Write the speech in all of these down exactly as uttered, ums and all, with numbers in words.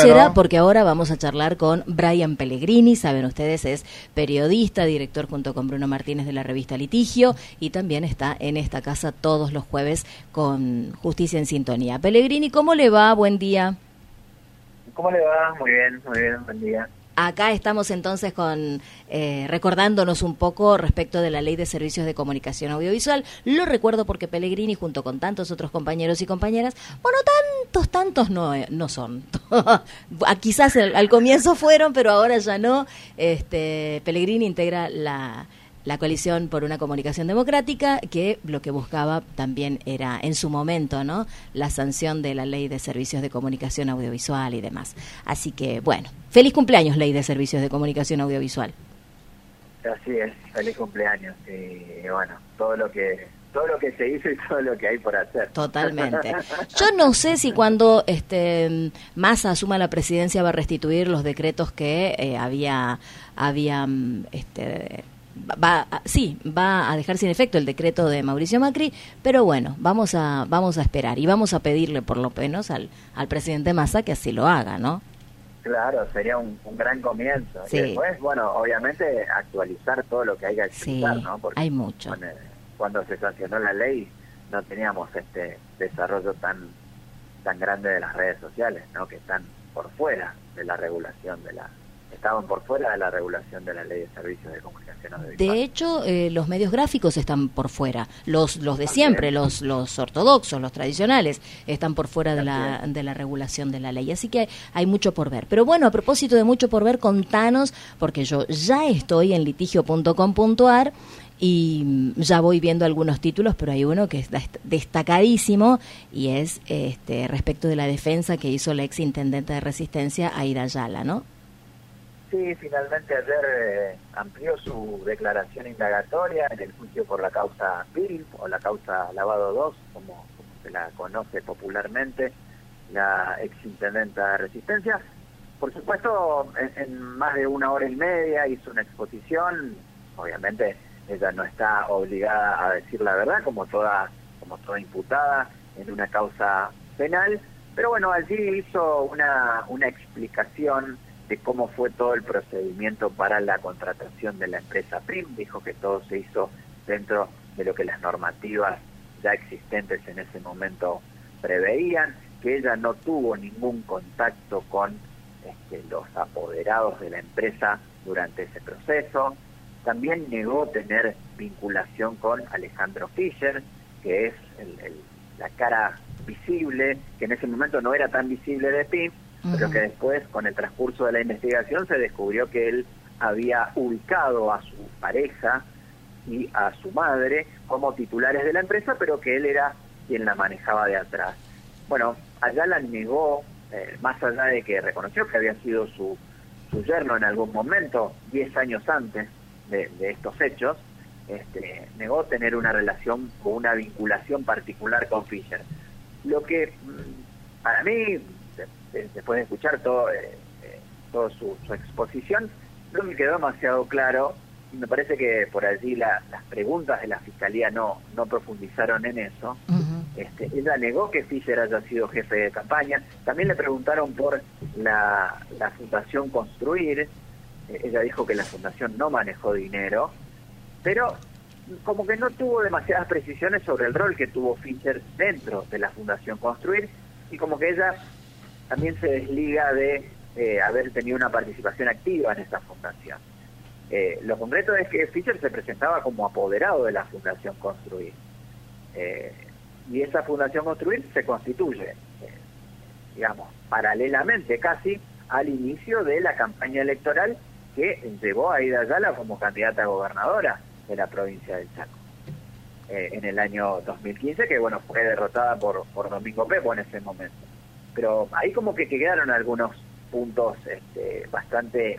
atmósfera, Bueno. porque ahora vamos a charlar con Brian Pellegrini. Saben ustedes, es periodista, director junto con Bruno Martínez de la revista Litigio, y también está en esta casa todos los jueves con Justicia en Sintonía. Pellegrini, ¿cómo le va? Buen día. ¿Cómo le va? Muy bien, muy bien, buen día. Acá estamos entonces con eh, recordándonos un poco respecto de la Ley de Servicios de Comunicación Audiovisual. Lo recuerdo porque Pellegrini, junto con tantos otros compañeros y compañeras, bueno, tantos, tantos no, no son. Quizás al, al comienzo fueron, pero ahora ya no. Este, Pellegrini integra la... la Coalición por una Comunicación Democrática, que lo que buscaba también era, en su momento, ¿no?, la sanción de la Ley de Servicios de Comunicación Audiovisual y demás. Así que, bueno, feliz cumpleaños, Ley de Servicios de Comunicación Audiovisual. Así es, feliz cumpleaños. Y bueno, todo lo que todo lo que se hizo y todo lo que hay por hacer. Totalmente. Yo no sé si cuando este Massa asuma la presidencia va a restituir los decretos que eh, había, había este va sí va a dejar sin efecto el decreto de Mauricio Macri, pero bueno, vamos a vamos a esperar y vamos a pedirle por lo menos al al presidente Massa que así lo haga, ¿no? Claro, sería un, un gran comienzo. Sí. Y después, bueno, obviamente actualizar todo lo que hay que actualizar, Sí, ¿no? Porque hay mucho. Cuando, cuando se sancionó la ley no teníamos este desarrollo tan tan grande de las redes sociales, ¿no? Que están por fuera de la regulación de la estaban por fuera de la regulación de la Ley de Servicios de Comunicación Audiovisual. De hecho, eh, los medios gráficos están por fuera, los los de siempre, los los ortodoxos, los tradicionales, están por fuera de la de la regulación de la ley. Así que hay mucho por ver. Pero bueno, a propósito de mucho por ver, contanos, porque yo ya estoy en litigio punto com punto a r y ya voy viendo algunos títulos, pero hay uno que es destacadísimo y es este respecto de la defensa que hizo la ex intendente de Resistencia, Aida Ayala, ¿no? Sí, finalmente ayer eh, amplió su declaración indagatoria en el juicio por la causa P I L o la causa Lavado dos, como, como se la conoce popularmente, la exintendenta de Resistencia. Por supuesto, en, en más de una hora y media hizo una exposición. Obviamente ella no está obligada a decir la verdad, como toda, como toda imputada en una causa penal, pero bueno, allí hizo una, una explicación de cómo fue todo el procedimiento para la contratación de la empresa P R I M. Dijo que todo se hizo dentro de lo que las normativas ya existentes en ese momento preveían, que ella no tuvo ningún contacto con este, los apoderados de la empresa durante ese proceso. También negó tener vinculación con Alejandro Fischer, que es el, el, la cara visible, que en ese momento no era tan visible de P I M, pero que después, con el transcurso de la investigación, se descubrió que él había ubicado a su pareja y a su madre como titulares de la empresa, pero que él era quien la manejaba de atrás. Bueno, Ayala negó, eh, más allá de que reconoció que había sido su, su yerno en algún momento, diez años antes de, de estos hechos, este, negó tener una relación o una vinculación particular con Fischer. Lo que, para mí, después de escuchar todo, eh, eh, toda su, su exposición, no me quedó demasiado claro, y me parece que por allí la, las preguntas de la Fiscalía no, no profundizaron en eso. Uh-huh. este, ella negó que Fischer haya sido jefe de campaña. También le preguntaron por la, la Fundación Construir. Eh, ella dijo que la Fundación no manejó dinero, pero como que no tuvo demasiadas precisiones sobre el rol que tuvo Fischer dentro de la Fundación Construir, y como que ella también se desliga de eh, haber tenido una participación activa en esta fundación. Eh, lo concreto es que Fischer se presentaba como apoderado de la Fundación Construir. Eh, y esa Fundación Construir se constituye, eh, digamos, paralelamente casi al inicio de la campaña electoral que llevó a Aida Ayala como candidata a gobernadora de la provincia del Chaco. Eh, en el año dos mil quince, que bueno, fue derrotada por, por Domingo Pepo en ese momento. Pero ahí como que quedaron algunos puntos este, bastante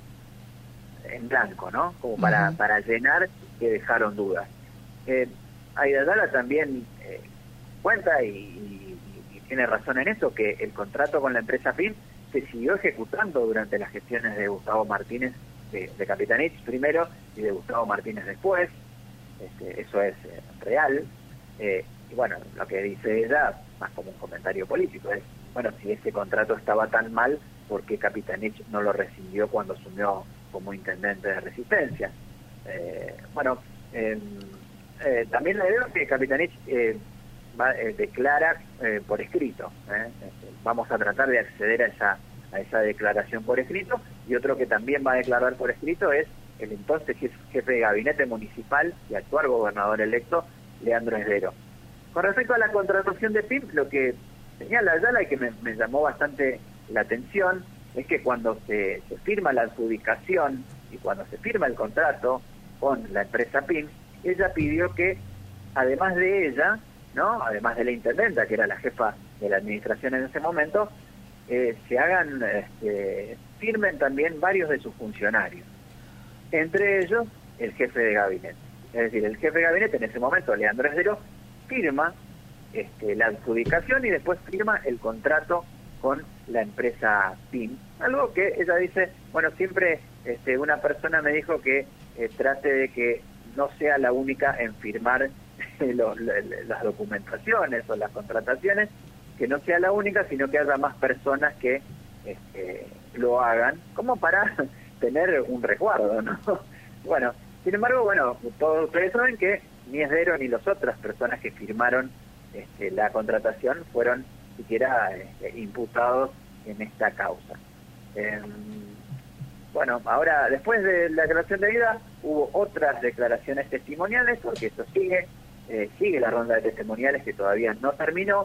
en blanco, ¿no? Como para, uh-huh. para llenar, que dejaron dudas. Eh, Aida Ayala también eh, cuenta, y, y, y tiene razón en eso, que el contrato con la empresa P I M se siguió ejecutando durante las gestiones de Gustavo Martínez, de, de Capitanich primero, y de Gustavo Martínez después. Este, eso es eh, real. Eh, y bueno, lo que dice ella, más como un comentario político, es, bueno, si este contrato estaba tan mal, por qué Capitanich no lo rescindió cuando asumió como intendente de Resistencia. Eh, bueno, eh, eh, también le digo que Capitanich eh, va, eh, declara eh, por escrito. ¿eh? Vamos a tratar de acceder a esa, a esa declaración por escrito, y otro que también va a declarar por escrito es el entonces jefe de gabinete municipal y actual gobernador electo, Leandro Esdero. Con respecto a la contratación de P I M, lo que señala Ayala y que me, me llamó bastante la atención es que cuando se, se firma la adjudicación y cuando se firma el contrato con la empresa P I M, ella pidió que, además de ella, ¿no? Además de la intendenta, que era la jefa de la administración en ese momento, eh, se hagan, este, firmen también varios de sus funcionarios, entre ellos el jefe de gabinete. Es decir, el jefe de gabinete en ese momento, Leandro Esdero, firma este, la adjudicación y después firma el contrato con la empresa P I M. Algo que ella dice, bueno, siempre este, una persona me dijo que eh, trate de que no sea la única en firmar los, las documentaciones o las contrataciones, que no sea la única, sino que haya más personas que este, lo hagan, como para tener un resguardo, ¿no? Bueno, sin embargo, bueno, todos ustedes saben que ni Esdero ni las otras personas que firmaron este, la contratación fueron siquiera este, imputados en esta causa. Eh, bueno, ahora, después de la declaración de vida, hubo otras declaraciones testimoniales, porque esto sigue, eh, sigue la ronda de testimoniales que todavía no terminó,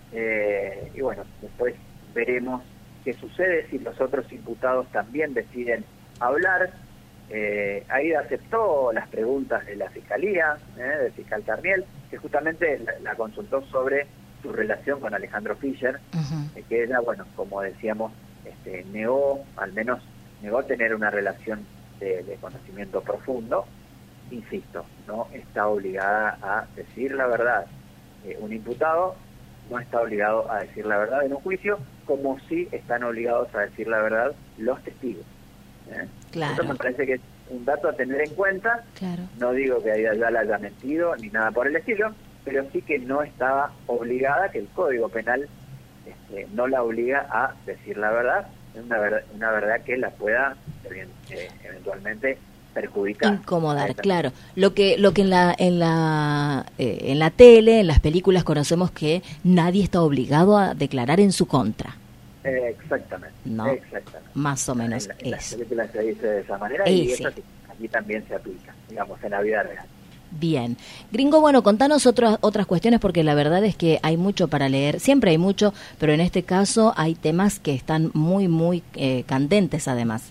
eh, y bueno, después veremos qué sucede si los otros imputados también deciden hablar. Eh, Aida aceptó las preguntas de la Fiscalía, eh, del fiscal Carniel, que justamente la, la consultó sobre su relación con Alejandro Fischer, uh-huh. eh, que ella, bueno, como decíamos, este, negó, al menos negó tener una relación de, de conocimiento profundo. Insisto, no está obligada a decir la verdad. Eh, un imputado no está obligado a decir la verdad en un juicio, como sí están obligados a decir la verdad los testigos. ¿Eh? Claro. Eso me parece que es un dato a tener en cuenta. Claro. No digo que Aida Ayala haya mentido ni nada por el estilo, pero sí que no estaba obligada, que el Código Penal este, no la obliga a decir la verdad, una verdad, una verdad que la pueda eh, eventualmente perjudicar, incomodar, claro. Lo que lo que en la en la eh, en la tele, en las películas conocemos que nadie está obligado a declarar en su contra. Eh, exactamente. No. Exactamente. Más o menos en, en eso. Las películas se dice de esa manera. Ese. Y eso aquí también se aplica, digamos, en la vida real. Bien. Gringo, bueno, contanos otras otras cuestiones, porque la verdad es que hay mucho para leer, siempre hay mucho, pero en este caso hay temas que están muy, muy eh, candentes además.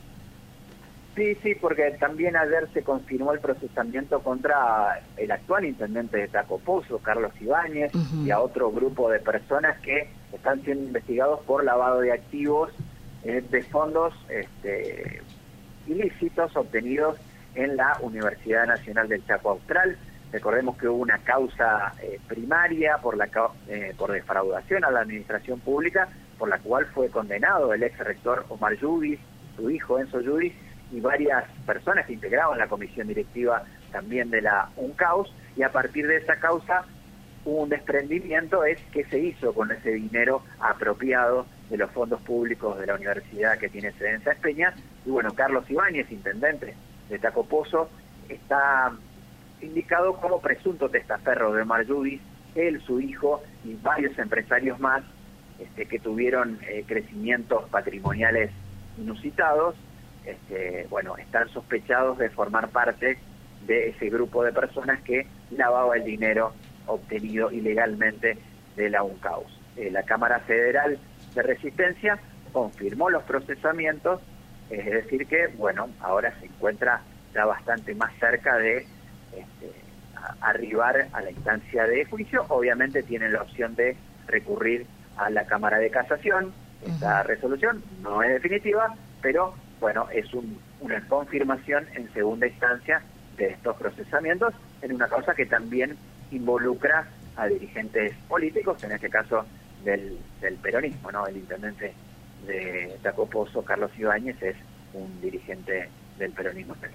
Sí, sí, porque también ayer se confirmó el procesamiento contra el actual intendente de Tacopozo, Carlos Ibáñez, uh-huh. y a otro grupo de personas que están siendo investigados por lavado de activos eh, de fondos este, ilícitos obtenidos en la Universidad Nacional del Chaco Austral. Recordemos que hubo una causa eh, primaria por la eh, por defraudación a la administración pública, por la cual fue condenado el ex rector Omar Yudis, su hijo Enzo Yudis, y varias personas que integraban la comisión directiva también de la UNCAUS, y a partir de esa causa hubo un desprendimiento, es qué se hizo con ese dinero apropiado de los fondos públicos de la universidad que tiene sede en Sáenz Peña. Y bueno, Carlos Ibáñez, intendente de Tacopozo, está indicado como presunto testaferro de Omar Yudis, él, su hijo y varios empresarios más este, que tuvieron eh, crecimientos patrimoniales inusitados. Este, bueno, están sospechados de formar parte de ese grupo de personas que lavaba el dinero obtenido ilegalmente de la UNCAUS. Eh, la Cámara Federal de Resistencia confirmó los procesamientos, es decir que, bueno, ahora se encuentra ya bastante más cerca de este, a, arribar a la instancia de juicio. Obviamente tienen la opción de recurrir a la Cámara de Casación. Esta uh-huh. resolución no es definitiva, pero bueno, es un, una confirmación en segunda instancia de estos procesamientos en una causa que también involucra a dirigentes políticos, en este caso del, del peronismo, ¿no? El intendente de Tacopozo, Carlos Ibáñez, es un dirigente del peronismo pequeño.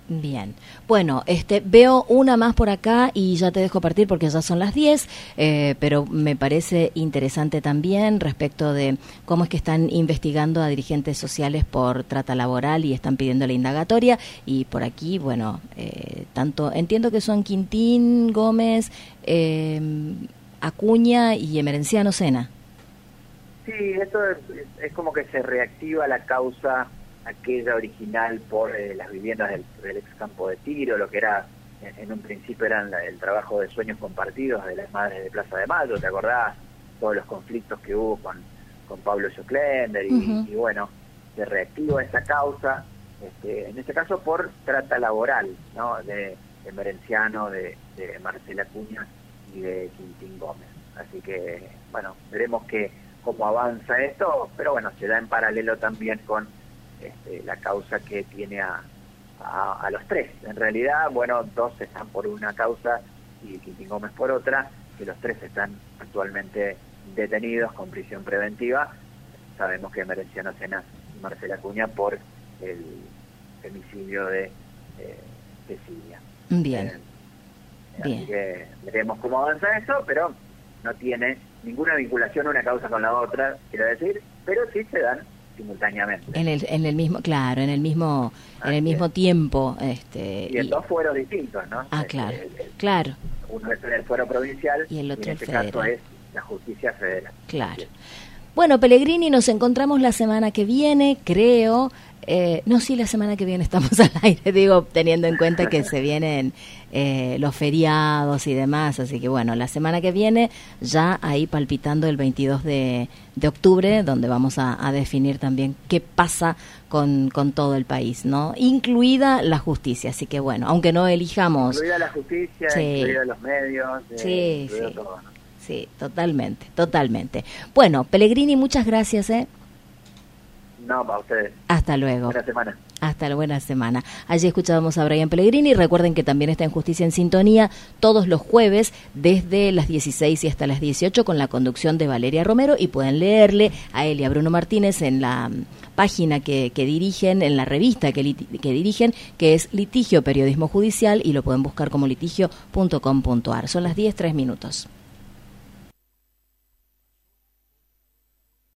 Bien, bueno, este veo una más por acá y ya te dejo partir porque ya son las diez, eh, pero me parece interesante también respecto de cómo es que están investigando a dirigentes sociales por trata laboral y están pidiendo la indagatoria. Y por aquí, bueno, eh, tanto entiendo que son Quintín, Gómez, eh, Acuña y Emerenciano Sena. Sí, esto es, es como que se reactiva la causa aquella original por eh, las viviendas del, del ex campo de tiro, lo que era, en, en un principio eran la, el trabajo de sueños compartidos de las madres de Plaza de Mayo, ¿te acordás? Todos los conflictos que hubo con, con Pablo Schocklender y, uh-huh. y bueno, se reactiva esta causa, este, en este caso por trata laboral, ¿no? De, de Merenciano, de, de Marcela Acuña y de Quintín Gómez. Así que, bueno, veremos que cómo avanza esto, pero bueno, se da en paralelo también con Este, la causa que tiene a, a, a los tres. En realidad, bueno, dos están por una causa y Quintín Gómez por otra, que los tres están actualmente detenidos con prisión preventiva. Sabemos que Merenciano Sena y Marcela Acuña por el femicidio de eh, Cecilia. Bien. Eh, Bien. Así que veremos cómo avanza eso, pero no tiene ninguna vinculación una causa con la otra, quiero decir, pero sí se dan simultáneamente. En el, en el mismo, claro, en el mismo, Así en el mismo es. tiempo. Este, y en y, dos fueros distintos, ¿no? Ah, claro, el, el, claro. Uno es en el fuero provincial y el otro y en el este federal. caso es la justicia federal. Claro. Bueno, Pellegrini, nos encontramos la semana que viene, creo. Eh, no, sí, la semana que viene estamos al aire, digo, teniendo en cuenta que se vienen eh, los feriados y demás, así que bueno, la semana que viene ya ahí palpitando el veintidós de octubre, donde vamos a, a definir también qué pasa con, con todo el país, ¿no? Incluida la justicia, así que bueno, aunque no elijamos... Incluida la justicia, sí. incluida los medios, eh, sí, incluida sí. todo, ¿no? Sí, totalmente, totalmente. Bueno, Pellegrini, muchas gracias, ¿eh? No, para ustedes. Hasta luego. Buena semana. Hasta la buena semana. Allí escuchábamos a Brian Pellegrini. Recuerden que también está en Justicia en Sintonía todos los jueves desde las dieciséis y hasta las dieciocho con la conducción de Valeria Romero, y pueden leerle a él y a Bruno Martínez en la página que, que dirigen, en la revista que, lit- que dirigen, que es Litigio Periodismo Judicial, y lo pueden buscar como litigio punto com punto a r. Son las diez, tres minutos.